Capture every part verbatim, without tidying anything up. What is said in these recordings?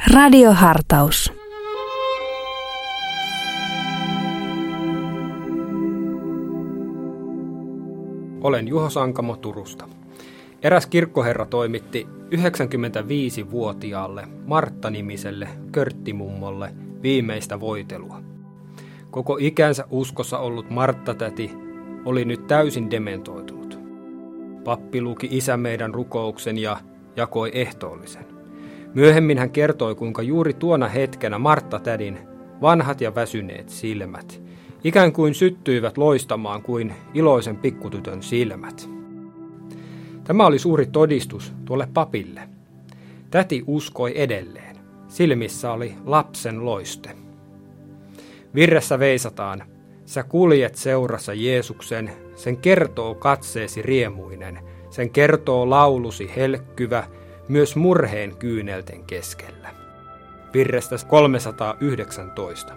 Radiohartaus. Olen Juho Sankamo Turusta. Eräs kirkkoherra toimitti yhdeksänkymmentäviisivuotiaalle Martta-nimiselle körttimummolle viimeistä voitelua. Koko ikänsä uskossa ollut Martta-täti oli nyt täysin dementoitunut. Pappi luki Isä meidän rukouksen ja jakoi ehtoollisen. Myöhemmin hän kertoi, kuinka juuri tuona hetkenä Martta-tädin vanhat ja väsyneet silmät ikään kuin syttyivät loistamaan kuin iloisen pikkutytön silmät. Tämä oli suuri todistus tuolle papille. Täti uskoi edelleen. Silmissä oli lapsen loiste. Virressä veisataan: sä kuljet seurassa Jeesuksen, sen kertoo katseesi riemuinen, sen kertoo laulusi helkkyvä, myös murheen kyynelten keskellä. Virrestä kolmesataayhdeksäntoista.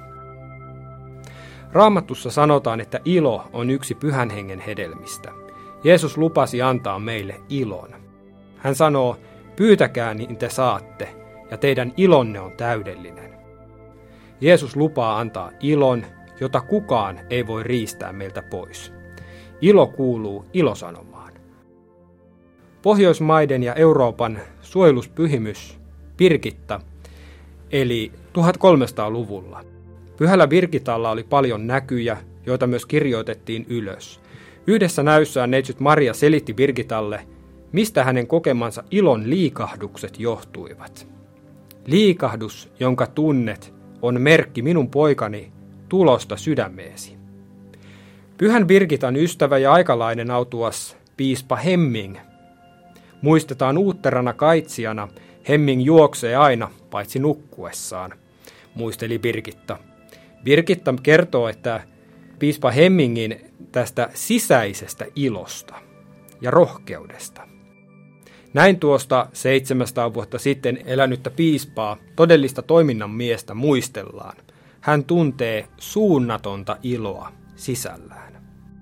Raamatussa sanotaan, että ilo on yksi Pyhän Hengen hedelmistä. Jeesus lupasi antaa meille ilon. Hän sanoo: pyytäkää niin te saatte, ja teidän ilonne on täydellinen. Jeesus lupaa antaa ilon, jota kukaan ei voi riistää meiltä pois. Ilo kuuluu ilosanomaan. Pohjoismaiden ja Euroopan suojeluspyhimys Birgitta eli tuhatkolmesataaluvulla. Pyhällä Birgitalla oli paljon näkyjä, joita myös kirjoitettiin ylös. Yhdessä näyssään neitsyt Maria selitti Birgitalle, mistä hänen kokemansa ilon liikahdukset johtuivat. Liikahdus, jonka tunnet, on merkki minun poikani tulosta sydämeesi. Pyhän Birgitan ystävä ja aikalainen autuas piispa Hemming. Muistetaan uutterana kaitsijana, Hemming juoksee aina, paitsi nukkuessaan, muisteli Birgitta. Birgitta kertoo, että piispa Hemmingin tästä sisäisestä ilosta ja rohkeudesta. Näin tuosta seitsemänsataa vuotta sitten elänyttä piispaa, todellista toiminnan miestä, muistellaan. Hän tuntee suunnatonta iloa sisällään.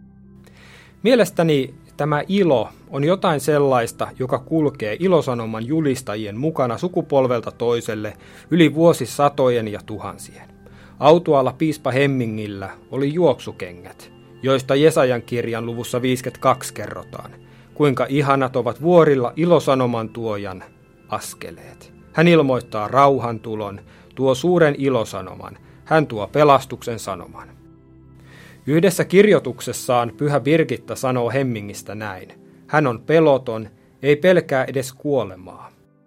Mielestäni tämä ilo on jotain sellaista, joka kulkee ilosanoman julistajien mukana sukupolvelta toiselle yli vuosisatojen ja tuhansien. Autuaalla piispa Hemmingillä oli juoksukengät, joista Jesajan kirjan luvussa viisikymmentäkaksi kerrotaan, kuinka ihanat ovat vuorilla ilosanoman tuojan askeleet. Hän ilmoittaa rauhan tulon, tuo suuren ilosanoman, hän tuo pelastuksen sanoman. Yhdessä kirjoituksessaan Pyhä Birgitta sanoo Hemmingistä näin: hän on peloton, ei pelkää edes kuolemaa.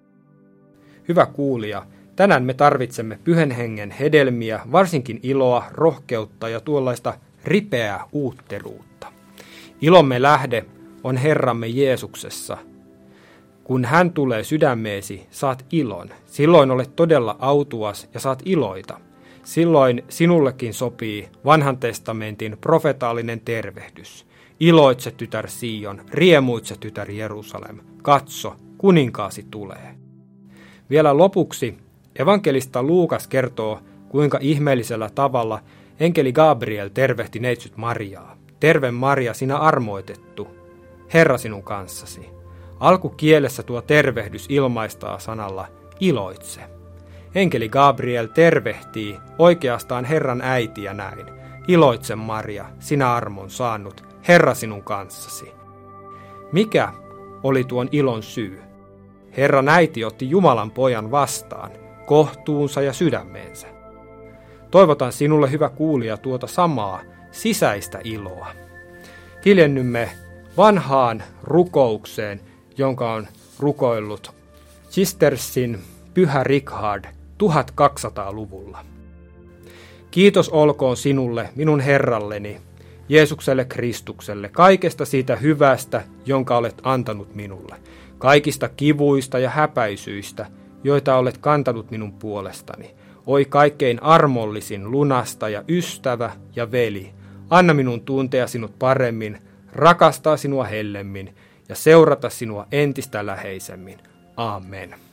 Hyvä kuulija, tänään me tarvitsemme Pyhän Hengen hedelmiä, varsinkin iloa, rohkeutta ja tuollaista ripeää uutteruutta. Ilomme lähde on Herramme Jeesuksessa. Kun hän tulee sydämeesi, saat ilon. Silloin olet todella autuas ja saat iloita. Silloin sinullekin sopii Vanhan testamentin profetaalinen tervehdys. Iloitse, tytär Sion, riemuitse, tytär Jerusalem. Katso, kuninkaasi tulee. Vielä lopuksi evankelista Luukas kertoo, kuinka ihmeellisellä tavalla enkeli Gabriel tervehti neitsyt Mariaa. Terve Maria, sinä armoitettu, Herra sinun kanssasi. Alkukielessä tuo tervehdys ilmaistaa sanalla iloitse. Enkeli Gabriel tervehtii oikeastaan Herran äitiä näin: iloitse Maria, sinä armon saanut, Herra sinun kanssasi. Mikä oli tuon ilon syy? Herran äiti otti Jumalan pojan vastaan, kohtuunsa ja sydämeensä. Toivotan sinulle, hyvä kuulija, tuota samaa sisäistä iloa. Hiljennymme vanhaan rukoukseen, jonka on rukoillut Cistercin Pyhä Richard tuhatkaksisataaluvulla. Kiitos olkoon sinulle, minun Herralleni, Jeesukselle Kristukselle, kaikesta siitä hyvästä, jonka olet antanut minulle, kaikista kivuista ja häpäisyistä, joita olet kantanut minun puolestani. Oi kaikkein armollisin lunasta ja ystävä ja veli, anna minun tuntea sinut paremmin, rakastaa sinua hellemmin ja seurata sinua entistä läheisemmin. Amen.